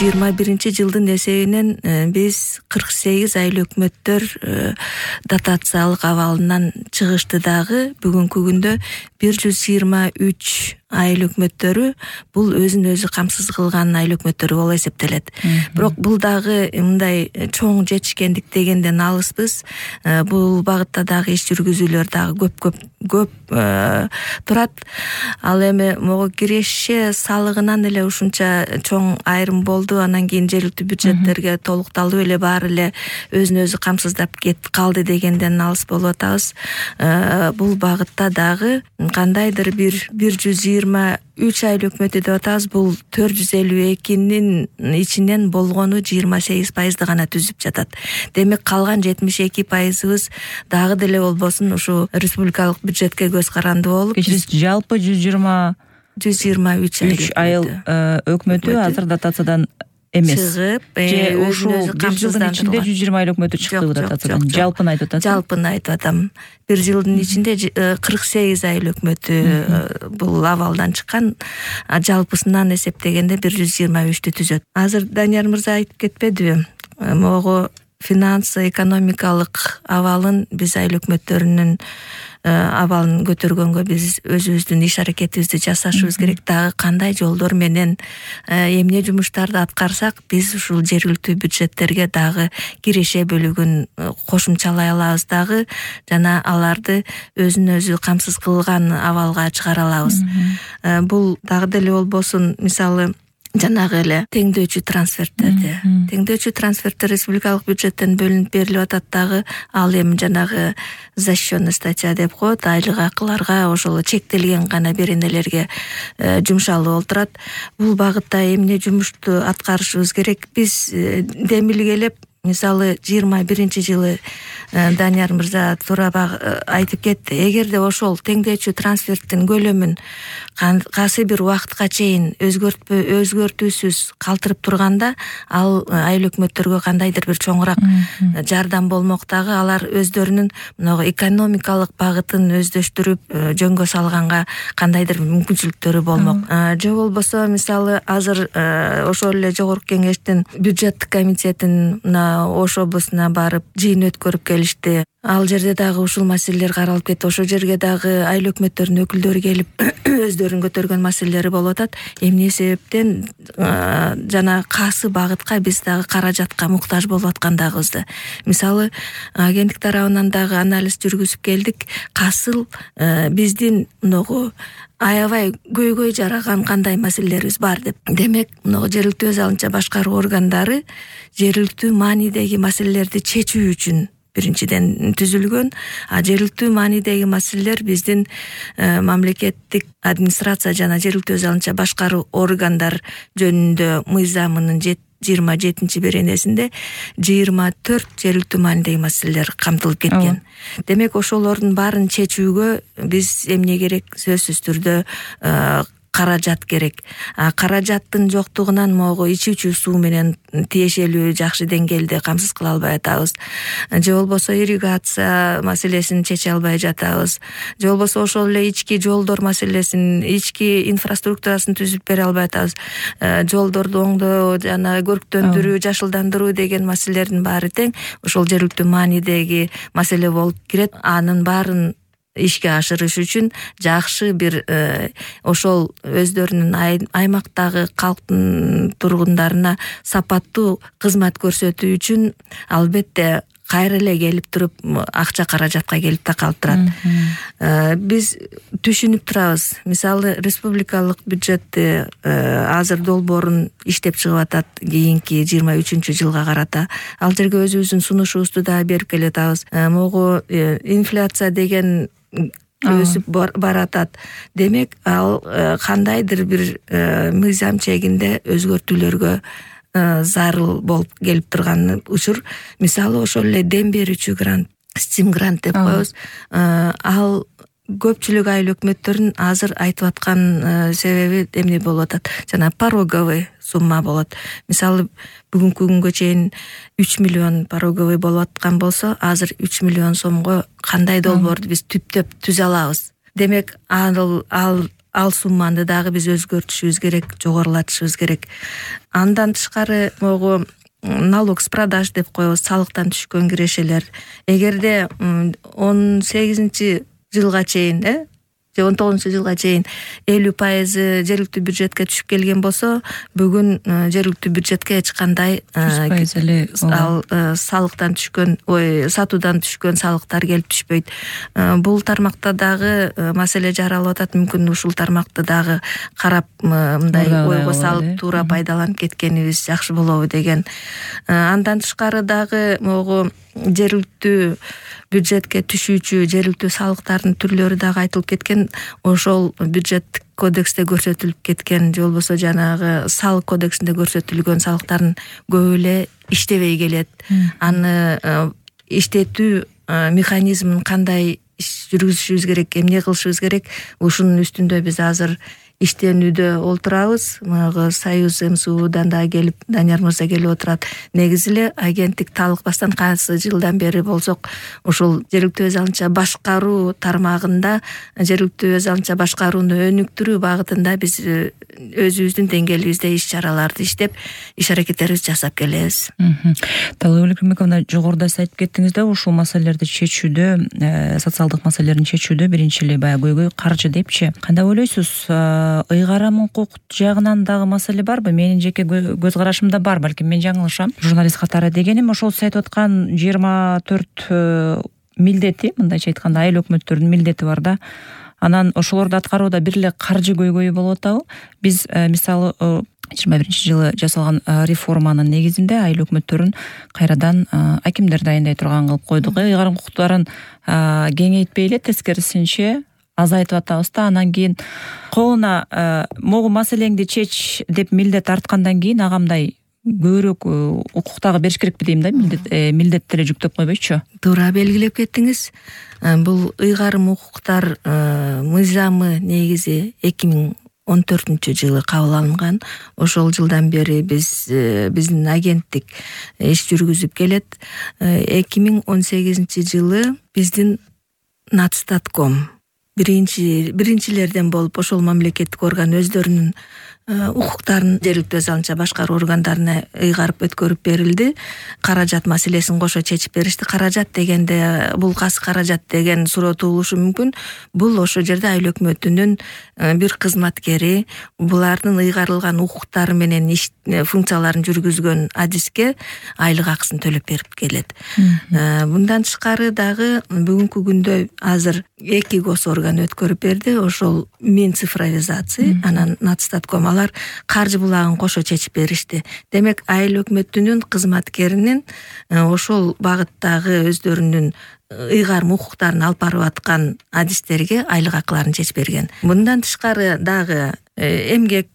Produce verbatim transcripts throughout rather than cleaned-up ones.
жыйырма биринчи жылдын эсебинен биз кырк сегиз айыл өкмөттөр дотациялык абалынан чыгышты дагы. Бүгүнкү күндө бир жүз жыйырма үч айыл өкмөттөрү бул өзүн өзү камсыз кылган айыл өкмөттөрү болуп эсептелет. Бирок бул дагы мындай чоң жетишкендик дегенден алыспыз. Бул багытта дагы иш жүргүзүүлөр дагы көп көп көп турат. Ал эми могу киреше салыгынан эле ушунча чоң айрым болду. Анан кийин жергиликтүү бюджеттерге толукталып эле баары эле өзүн өзү камсыздап кет калды дегенден алыс болуп атабыз. Бул багытта дагы кандайдыр бир бир жүз жыйырма үч айыл өкмөтү деп атабыз. Бул төрт жүз элүү экинин ичинен болгону жыйырма сегиз пайызды гана түзүп жатат. Демек калган жетимиш эки пайызыбыз дагы деле болбосун ушу республикалык бюджетке көз каранды болуп, жалпы жүз жыйырма жүз жыйырма үч айыл өкмөтү азыр дотациядан эмес. Чыгып, же ушул бир жылдын ичинде жүз жыйырма айыл өкмөтү чыкты дотациядан. Жалпын айтып атасыз? Жалпын айтып атам. Бир жылдын ичинде кырк сегиз айыл өкмөтү бул абалдан чыккан. Жалпысынан эсептегенде бир жүз жыйырма үчтү түзөт. Азыр Данияр мырза айтып кетпедиби? Могу финансы, экономикалык абалын биз айыл өкмөттөрүнүн абалын көтөргөнгө биз өзүбүздүн иш аракетибизди жасашыбыз керек. Дагы кандай жолдор менен эмне жумуштарды аткарсак биз ушул жергиликтүү бюджеттерге дагы киреше бөлүгүн кошумчалай алабыз дагы жана аларды өзүн өзү камсыз кылган абалга чыгара алабыз. Бул дагы деле болбосун, мисалы жанагы эле теңдөөчү трансферттерди. Теңдөөчү трансферттер республикалык бюджеттен бөлүнүп берилип атат дагы. Ал эми жанагы защищенный статья деп коет, айлык акыларга, ошол чектелген гана беренелерге жумшалып олтурат. Бул багытта эмне жумушту аткарышыбыз керек? Биз демилгелеп, мисалы жыйырма биринчи жылы Данияр мырза туура айтып кетти. Эгерде ошол теңдөөчү трансферттин көлөмүн кайсы бир убакытка чейин өзгөртпө өзгөртүүсүз калтырып турганда, ал айыл өкмөттөргө кандайдыр бир чоңураак жардам болмок дагы. Алар өздөрүнүн мынагы экономикалык багытын өздөштүрүп жөнгө салганга кандайдыр мүмкүнчүлүктөрү болмок. Же болбосо мисалы азыр ошол эле жогорку кеңештин бюджеттик комитетин Ош облусуна барып жыйын өткөрүп келишти. Ал жерде дагы ушул маселелер каралып кетти. Ошол жерге дагы айыл өкмөттөрүнүн өкүлдөрү келип өздөрүнүн көтөргөн маселелери болуп атат. Эмне себептен жана кайсы багытка биз дагы каражатка муктаж болуп аткандыгыбызды. Мисалы агенттик тарабынан дагы анализ жүргүзүп келдик. Касыл биздин мынагу аябай көйгөй жараган кандай маселелерибиз бар деп. Демек, мынагу жергиликтүү өз алынча башкаруу органдары жергиликтүү маанидеги маселелерди чечүү үчүн биринчиден түзүлгөн. А жергиликтүү маанидеги маселелер биздин мамлекеттик администрация жана жергиликтүү өз алынча башкаруу органдар жөнүндө мыйзамынын жыйырма жетинчи беренесинде жыйырма төрт жергиликтүү маанидеги маселелер камтылып кеткен. Демек, ошолордун баарын чечүүгө биз эмне керек? Сөзсүз түрдө каражат керек. Каражаттын жоктугунан могу ичүүчү суу менен тиешелүү жакшы деңгээлде камсыз кыла албай атабыз. Же болбосо ирригация маселесин чече албай жатабыз. Же болбосо ошол эле ички жолдор маселесин, ички инфраструктурасын түзүп бере албай атабыз. Жолдорду оңдоо жана көрктөндүрүү, жашылдандыруу деген маселелердин баары тең ошол жергиликтүү маанидеги маселе болуп кирет. Анын баарын ишке ашырыш үчүн жакшы бир ошол өздөрүнүн аймактагы калктын тургундарына сапаттуу кызмат көрсөтүү үчүн албетте кайра эле келип туруп акча каражатка келип такалып турат. Биз түшүнүп турабыз. Мисалы республикалык бюджетти азыр долбоорун иштеп чыгып атат кийинки жыйырма үчүнчү жылга карата. Ал жерге өзүбүздүн сунушубузду да берип келатабыз. Могу инфляция деген өсүп баратат. Демек, ал кандайдыр бир мыйзам чегинде өзгөртүүлөргө зарыл болуп келип турган учур. Мисалы ошол эле дем берүүчү грант, стим грант деп коебуз. Ал көпчүлүк айыл өкмөттөрүн азыр айтып аткан себеби эмне болуп атат? Жана пороговый сумма болот. Мисалы бүгүнкү күнгө чейин үч миллион пороговый болуп аткан болсо, азыр үч миллион сомго кандай долбоорду биз түптөп түзө алабыз? Демек, ал ал ал сумманы дагы биз өзгөртүшүбүз керек, жогорулатышыбыз керек. Андан тышкары могу налог с продаж деп коебуз, салыктан түшкөн кирешелер. Эгерде он сегизинчи жылга чейин, э же он тогузунчу жылга чейин элүү пайызы жергиликтүү бюджетке түшүп келген болсо, бүгүн жергиликтүү бюджетке эч кандай ал салыктан түшкөн, ой, сатуудан түшкөн салыктар келип түшпөйт. Бул тармакта дагы маселе жаралып атат. Мүмкүн ушул тармакты дагы карап, мындай ойго салып туура пайдаланып кеткенибиз жакшы болобу деген. Андан тышкары дагы могу жергиликтүү бюджетке түшүүчү жергиликтүү салыктардын түрлөрү дагы айтылып кеткен. Ошол бюджеттик кодексте көрсөтүлүп кеткен, же болбосо жанагы салык кодексинде көрсөтүлгөн салыктардын көбү эле иштебей келет. Аны иштетүү механизмин кандай жүргүзүшүбүз керек, эмне кылышыбыз керек, ушунун үстүндө биз азыр иштенүүдө олтурабыз. Мага Союз МСУдан да келип, Данияр мырза келип отурат. Негизи эле агенттик талыкпастан кайсы жылдан бери болсок, ушул жергиликтүү өз алынча башкаруу тармагында жергиликтүү өз алынча башкарууну өнүктүрүү багытында биз өзүбүздүн деңгээлибизде иш чараларды иштеп, иш аракеттерибизди жасап келебиз. Талап Элмековна, жогоруда сиз айтып кеттиңиз да, ушул маселелерди чечүүдө, социалдык маселелерин чечүүдө биринчи эле баягы көйгөй каржы депчи. Кандай ойлойсуз? Ыйгарым укук жагынан дагы маселе барбы? Менин жеке көз карашымда бар, балким мен жаңылышам. Журналист катары дегеним, ошол сиз айтып аткан жыйырма төрт милдети, мындайча айтканда айыл өкмөттөрдүн милдети бар да. Анан ошолорду аткарууда бир эле каржы көйгөйү болуп атабы? Биз мисалы жыйырма биринчи жылы жасалган реформанын негизинде айыл өкмөттөрүн кайрадан акимдер дайындай турган кылып койдук. Ыйгарым укуктарын кеңейтпей эле, тескерисинче азайтып атабыз да. Анан кийин колуна могу маселеңди чеч деп милдет арткандан кийин агамдай көбүрөөк укуктагы бериш керекпи дейм да, милдет милдетти эле жүктөп койбойчу. Туура белгилеп кеттиңиз. Бул ыйгарым укуктар мыйзамы негизи эки миң он төртүнчү жылы кабыл алынган. Ошол жылдан бери биз биздин агенттик иш жүргүзүп келет. эки миң он сегизинчи жылы биздин Нацстатком биринчи биринчилерден болуп ошол мамлекеттик орган өздөрүнүн укуктарын жергиликтүү өз алынча башкаруу органдарына ыйгарып өткөрүп берилди. Каражат маселесин кошо чечип беришти. Каражат дегенде бул кайсы каражат деген суроо туулушу мүмкүн. Бул ошол жерде айыл өкмөтүнүн бир кызматкери булардын ыйгарылган укуктары менен иш функцияларын жүргүзгөн адиске айлык акысын төлөп берип келет. Мындан тышкары дагы бүгүнкү күндө азыр эки госорган өткөрүп берди. Ошол Минцифровизация, анан Нацстатком, алар каржы булагын кошо чечип беришти. Демек, айыл өкмөтүнүн кызматкеринин ошол багыттагы өздөрүнүн ыйгарым укуктарын алып барып аткан адистерге айлык акыларын чечип берген. Мындан тышкары дагы эмгек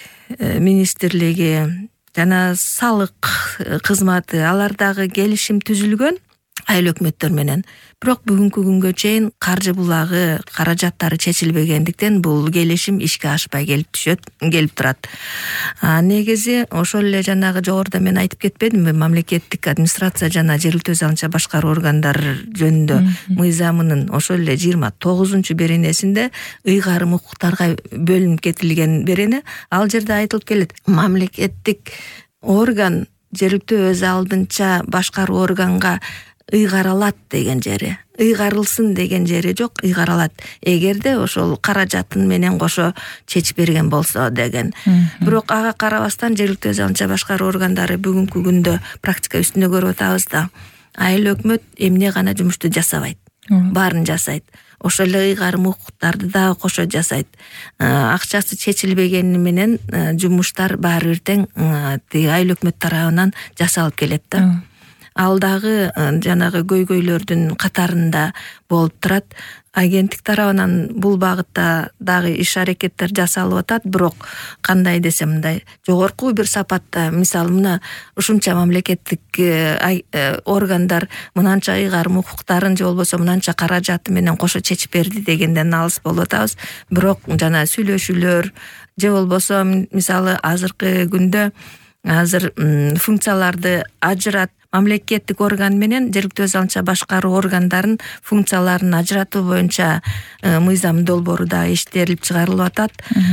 министрлиги жана салык кызматы, алар дагы келишим түзүлгөн айыл өкмөттөр менен. Бирок бүгүнкү күнгө чейин каржы булагы, каражаттары чечилбегендиктен бул келишим ишке ашпай келип түшөт, келип турат. А негизи ошол эле жанагы жогоруда мен айтып кетпедимби, мамлекеттик администрация жана жергиликтүү өз алынча башкаруу органдар жөнүндө мыйзамынын ошол эле жыйырма тогузунчу беренесинде ыйгарым укуктарга бөлүнүп кетилген берене. Ал жерде айтылып келет, мамлекеттик орган жергиликтүү өз алдынча башкаруу органга ыйгаралат деген жери. Ыйгарылсын деген жери жок, ыйгаралат. Эгерде ошол каражатын менен кошо чечип берген болсо деген. Бирок ага карабастан жергиликтүү өз алынча башкаруу органдары бүгүнкү күндө практика үстүндө көрүп атабыз да. Айыл өкмөт эмне гана жумушту жасабайт. Баарын жасайт. Ошол эле ыйгарым укуктарды да кошо жасайт. Акчасы чечилбегени менен жумуштар баары бир тең айыл өкмөт тарабынан жасалып келет да. Ал дагы жанагы көйгөйлөрдүн катарында болуп турат. Агенттик тарабынан бул багытта дагы иш аракеттер жасалып атат, бирок кандай десем мындай жогорку бир сапатта, мисалы мына ушунча мамлекеттик органдар мынанча ыйгарым укуктарын же болбосо мынанча каражаты менен кошо чечип берди дегенден алыс болуп атабыз. Бирок жана сүйлөшүүлөр же болбосо мисалы азыркы күндө азыр функцияларды ажырат, мамлекеттик орган менен жергиликтүү өз алынча башкаруу органдарын функцияларын ажыратуу боюнча мыйзам долбоору да иштелип чыгарылып атат.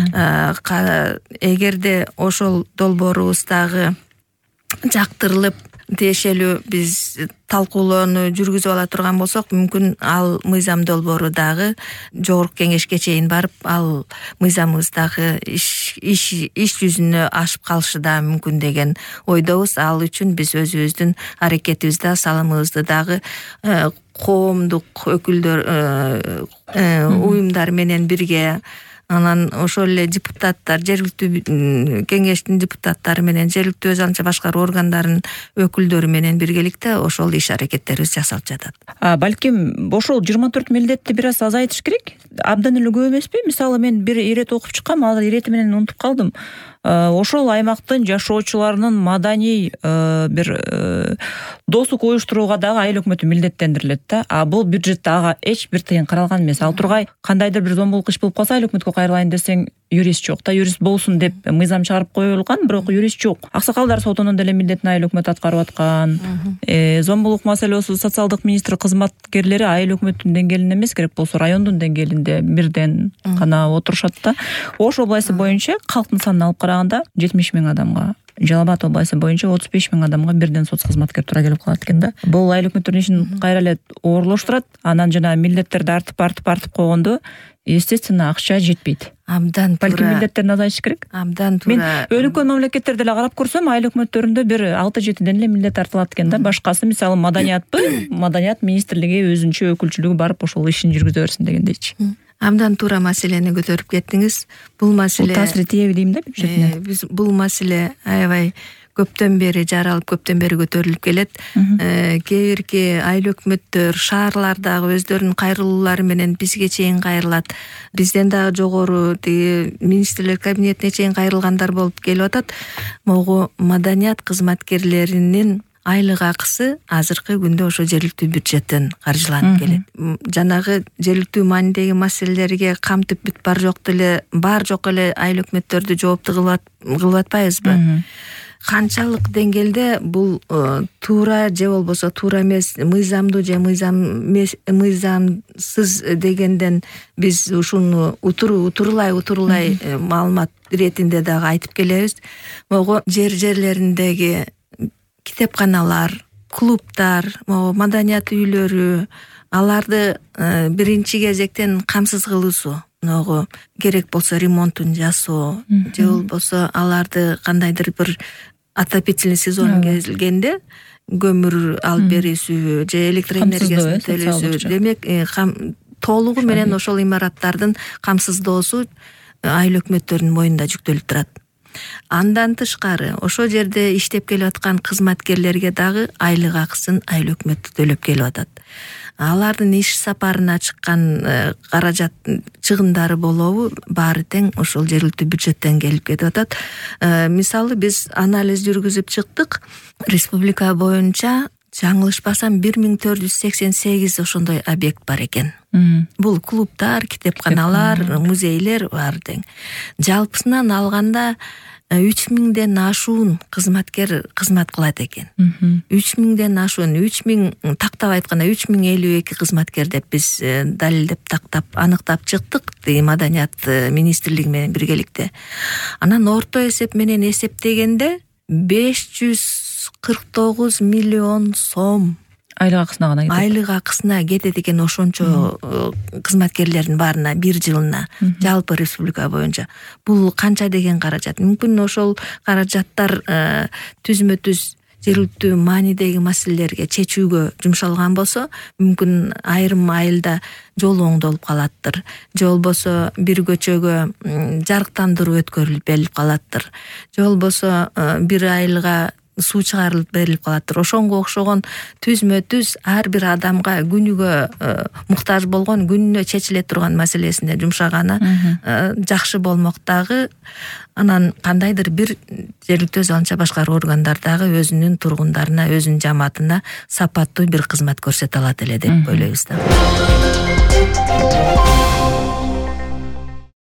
Эгерде ошол долбоорубуздагы жактырылып тиешелүү биз талкуулоону жүргүзүп ала турган болсок, мүмкүн ал мыйзам долбоору дагы жогорку кеңешке чейин барып, ал мыйзамыбыздагы иш иш иш жүзүнө ашып калышы да мүмкүн деген ойдобуз. Ал үчүн биз өзүбүздүн аракетибизди, салымыбызды дагы коомдук өкүлдөр уюмдар менен бирге, анан ошол эле депутаттар, жергиликтүү кеңештин депутаттары менен жергиликтүү өз алынча башкаруу органдарынын өкүлдөрү менен биргеликте ошол иш аракеттерибиз жасалып жатат. Балким ошол жыйырма төрт милдетти бир аз азайтыш керек. Абдан эле көп эмеспи? Мисалы мен бир ирет окуп чыккам, азыр ирети менен унутуп калдым. Ошол аймактын жашоочуларынын маданий бир досук уюштурууга дагы айыл өкмөтү милдеттендирилет да. А бул бюджетте ага эч бир тыйын каралган эмес. Ал тургай кандайдыр бир зомбулук иш болуп калса айыл өкмөткө кайрылайын десең, юрист жок да, юрист болсун деп мыйзам чыгарып коюлган, бирок юрист жок. Аксакалдар сотунун деле милдетин айыл өкмөт аткарып аткан. Зомбулук маселеси социалдык министр кызматкерлери айыл өкмөттүн деңгээлинде эмес, керек болсо райондун деңгээлинде бирден гана отурушат да. Ош областы боюнча калктын санын алып караганда жетимиш миң адамга, Жалал Абад областы боюнча отуз беш миң адамга бирден соц кызматкер туура келип калат экен да. Бул айыл өкмөттөрдүн ишин кайра эле оорлоштурат. Анан жана милдеттерди артып артып артып койгондо, естественно, акча жетпейт. Абдан туура. Балким милдеттерин азайтыш керек. Абдан туура. Мен өлкө мамлекеттерди эле карап көрсөм, айыл өкмөттөрүндө бир алты жетиден эле милдет артылат экен да. Башкасы мисалы маданиятпы, маданият министрлиги өзүнчө өкүлчүлүгү барып ошол ишин жүргүзө берсин дегендейчи. Абдан туура маселени көтөрүп кеттиңиз. Бул маселе таасири тийеби дейм да бюджетине. Биз бул маселе аябай көптөн бери жаралып, көптөн бери көтөрүлүп келет. Кээ бирки айыл өкмөттөр шаарлардагы өздөрүнүн кайрылуулары менен бизге чейин кайрылат. Бизден дагы жогору тиги министрлер кабинетине чейин кайрылгандар болуп келип атат. Могу маданият кызматкерлеринин айлык акысы азыркы күндө ошо жергиликтүү бюджеттен каржыланып келет. Жанагы жергиликтүү маанидеги маселелерге камтып бүт бар жок деле, бар жок эле айыл өкмөттөрдү жоопту кылып атпайбызбы? Канчалык деңгээлде бул туура же болбосо туура эмес, мыйзамдуу же мыйзамсыз дегенден биз ушуну утуру утурулай утурулай маалымат иретинде дагы айтып келебиз. Могу жер жерлериндеги китепканалар, клубтар, маданият үйлөрү, аларды биринчи кезектен камсыз кылуусу, могу керек болсо ремонтун жасоо, же болбосо аларды кандайдыр бир отопительный сезон келгенде көмүр алып берүүсү же электр энергиясын төлөөсү, демек толугу менен ошол имараттардын камсыздоосу айыл өкмөттөрүнүн мойнунда жүктөлүп турат. Андан тышкары ошо жерде иштеп келип аткан кызматкерлерге дагы айлык акысын айыл өкмөтү төлөп келип атат. Алардын иш сапарына чыккан каражат чыгындары болобу, баары тең ошол жергиликтүү бюджеттен келип кетип атат. Мисалы биз анализ жүргүзүп чыктык. Республика боюнча жаңылышпасам бир миң төрт жүз сексен сегиз ошондой объект бар экен. Бул клубтар, китепканалар, музейлер бар тең. Жалпысынан алганда үч миңден ашуун кызматкер кызмат кылат экен. үч миңден ашуун, үч миң тактап айтканда үч миң элүү эки кызматкер деп биз далилдеп тактап аныктап чыктык, маданият министрлиги менен биргеликте. Анан орто эсеп менен эсептегенде беш жүз кырк тогуз миллион сом айлык акысына гана кетет. Айлык акысына кетет экен ошончо кызматкерлердин баарына бир жылына, жалпы республика боюнча. Бул канча деген каражат? Мүмкүн ошол каражаттар түзмө-түз жергиликтүү маанидеги маселелерге чечүүгө жумшалган болсо, мүмкүн айрым айылда жол оңдолуп калаттыр. Же болбосо бир көчөгө жарыктандыруу өткөрүлүп берилип калаттыр. Же болбосо бир айылга суу чыгарылып берилип калаттыр. Ошонго окшогон түзмө-түз ар бир адамга күнүгө муктаж болгон, күнүнө чечиле турган маселесине жумшаганы жакшы болмок дагы. Анан кандайдыр бир жергиликтүү өз алынча башкаруу органдар дагы өзүнүн тургундарына, өзүнүн жамаатына сапаттуу бир кызмат көрсөтө алат эле деп ойлойбуз да.